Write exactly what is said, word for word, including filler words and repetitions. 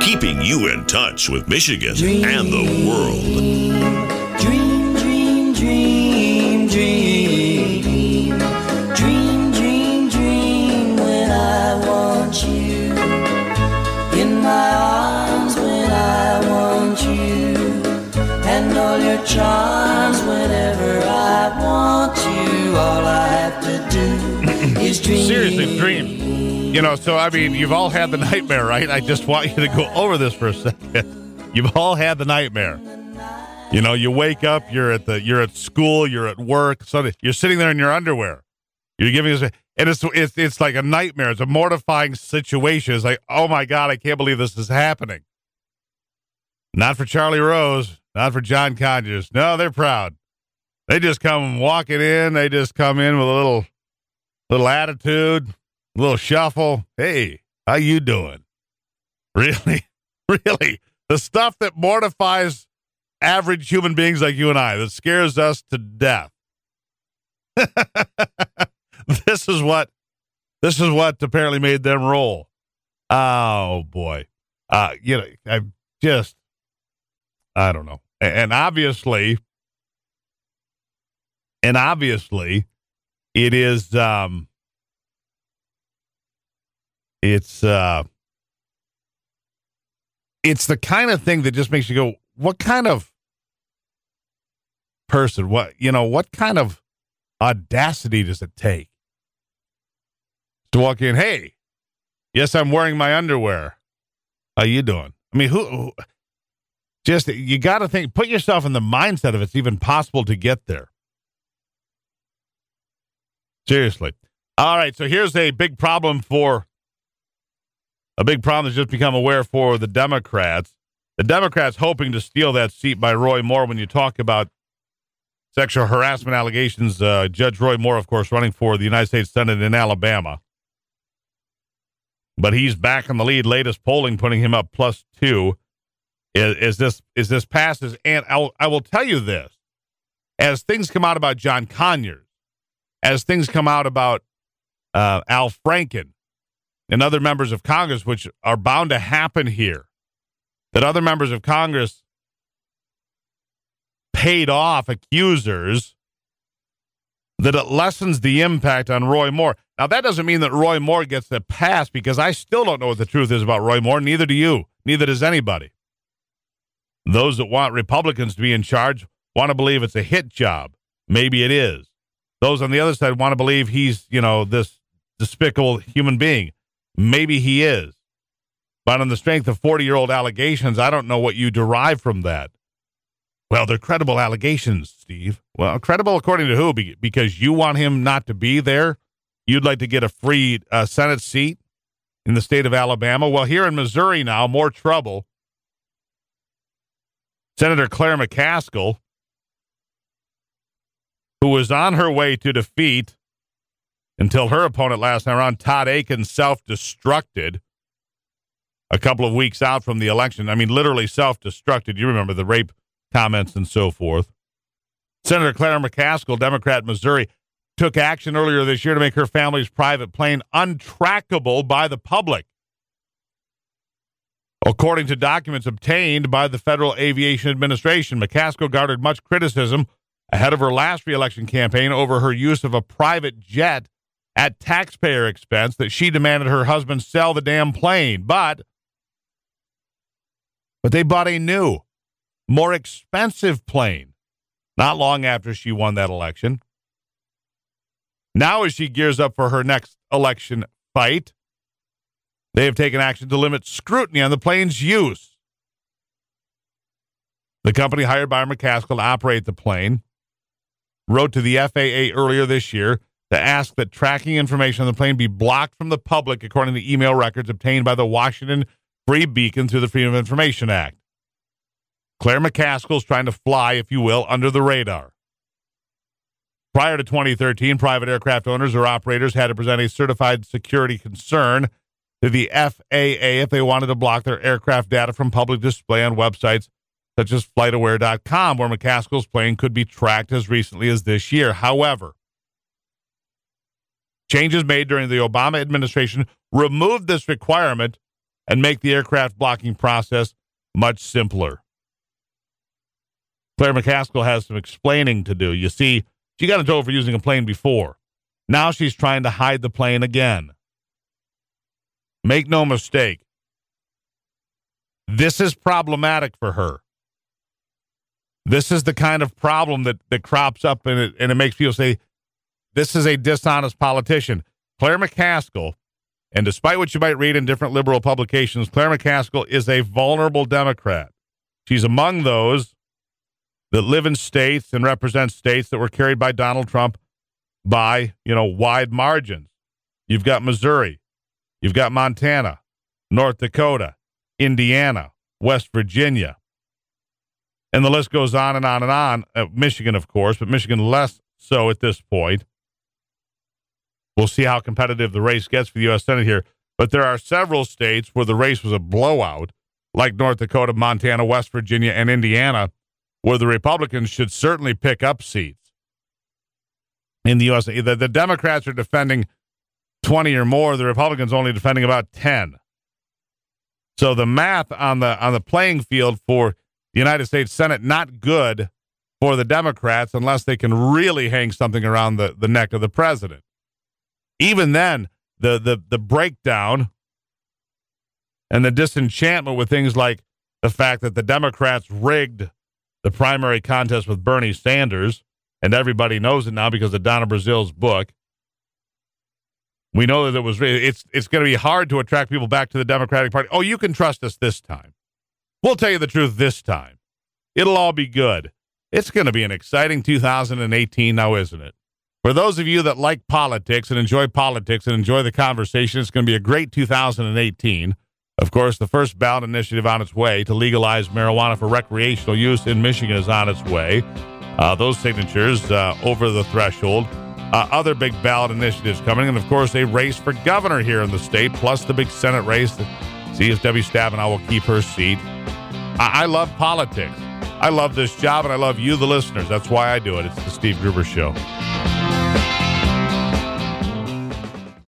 keeping you in touch with Michigan dream, and the world. Dream, dream, dream, dream. Dream, dream, dream when I want you. In my arms when I want you. And all your charms whenever I want you. All I have to do is dream. Seriously, dream. You know, so, I mean, you've all had the nightmare, right? I just want you to go over this for a second. You've all had the nightmare. You know, you wake up, you're at the, you're at school, you're at work, so you're sitting there in your underwear. You're giving us, and it's, it's, it's like a nightmare. It's a mortifying situation. It's like, oh my God, I can't believe this is happening. Not for Charlie Rose, not for John Conyers. No, they're proud. They just come walking in. They just come in with a little, little attitude. A little shuffle. Hey, how you doing? Really? Really? The stuff that mortifies average human beings like you and I, that scares us to death. This is what this is what apparently made them roll. Oh boy. Uh, you know, I just I don't know. And obviously, and obviously it is um It's uh, it's the kind of thing that just makes you go, what kind of person, what, you know, what kind of audacity does it take to walk in? Hey, yes, I'm wearing my underwear. How you doing? I mean, who, who just, you got to think, put yourself in the mindset of it's even possible to get there. Seriously. All right. So here's a big problem for A big problem that's just become aware for the Democrats. The Democrats hoping to steal that seat by Roy Moore. When you talk about sexual harassment allegations, uh, Judge Roy Moore, of course, running for the United States Senate in Alabama. But he's back in the lead. Latest polling putting him up plus two. Is, is this is this passes? And I'll, I will tell you this. As things come out about John Conyers, as things come out about uh, Al Franken, and other members of Congress, which are bound to happen here, that other members of Congress paid off accusers, that it lessens the impact on Roy Moore. Now, that doesn't mean that Roy Moore gets the pass, because I still don't know what the truth is about Roy Moore. Neither do you. Neither does anybody. Those that want Republicans to be in charge want to believe it's a hit job. Maybe it is. Those on the other side want to believe he's, you know, this despicable human being. Maybe he is. But on the strength of forty-year-old allegations, I don't know what you derive from that. Well, they're credible allegations, Steve. Well, credible according to who? Be- because you want him not to be there? You'd like to get a free uh, Senate seat in the state of Alabama? Well, here in Missouri now, more trouble. Senator Claire McCaskill, who was on her way to defeat until her opponent last time around, Todd Akin, self-destructed a couple of weeks out from the election. I mean, literally self-destructed. You remember the rape comments and so forth. Senator Claire McCaskill, Democrat, Missouri, took action earlier this year to make her family's private plane untrackable by the public. According to documents obtained by the Federal Aviation Administration, McCaskill garnered much criticism ahead of her last reelection campaign over her use of a private jet at taxpayer expense that she demanded her husband sell the damn plane. But, but they bought a new, more expensive plane not long after she won that election. Now, as she gears up for her next election fight, they have taken action to limit scrutiny on the plane's use. The company hired by McCaskill to operate the plane wrote to the F A A earlier this year to ask that tracking information on the plane be blocked from the public, according to email records obtained by the Washington Free Beacon through the Freedom of Information Act. Claire McCaskill is trying to fly, if you will, under the radar. Prior to twenty thirteen, private aircraft owners or operators had to present a certified security concern to the F A A if they wanted to block their aircraft data from public display on websites such as flight aware dot com, where McCaskill's plane could be tracked as recently as this year. However, changes made during the Obama administration removed this requirement and make the aircraft blocking process much simpler. Claire McCaskill has some explaining to do. You see, she got in trouble for using a plane before. Now she's trying to hide the plane again. Make no mistake. This is problematic for her. This is the kind of problem that, that crops up, and it, and it makes people say, this is a dishonest politician. Claire McCaskill, and despite what you might read in different liberal publications, Claire McCaskill is a vulnerable Democrat. She's among those that live in states and represent states that were carried by Donald Trump by, you know, wide margins. You've got Missouri. You've got Montana, North Dakota, Indiana, West Virginia. And the list goes on and on and on. Uh, Michigan, of course, but Michigan less so at this point. We'll see how competitive the race gets for the U S Senate here. But there are several states where the race was a blowout, like North Dakota, Montana, West Virginia, and Indiana, where the Republicans should certainly pick up seats in the U S. The, the Democrats are defending twenty or more. The Republicans only defending about ten. So the math on the on the playing field for the United States Senate, not good for the Democrats unless they can really hang something around the, the neck of the president. Even then, the, the, the breakdown and the disenchantment with things like the fact that the Democrats rigged the primary contest with Bernie Sanders, and everybody knows it now because of Donna Brazil's book. We know that it was, it's, it's going to be hard to attract people back to the Democratic Party. Oh, you can trust us this time. We'll tell you the truth this time. It'll all be good. It's going to be an exciting two thousand eighteen now, isn't it? For those of you that like politics and enjoy politics and enjoy the conversation, it's going to be a great two thousand eighteen. Of course, the first ballot initiative on its way to legalize marijuana for recreational use in Michigan is on its way. Uh, those signatures uh, over the threshold. Uh, other big ballot initiatives coming, and of course, a race for governor here in the state, plus the big Senate race to see if Debbie Stabenow will keep her seat. I, I love politics. I love this job, and I love you, the listeners. That's why I do it. It's the Steve Gruber Show.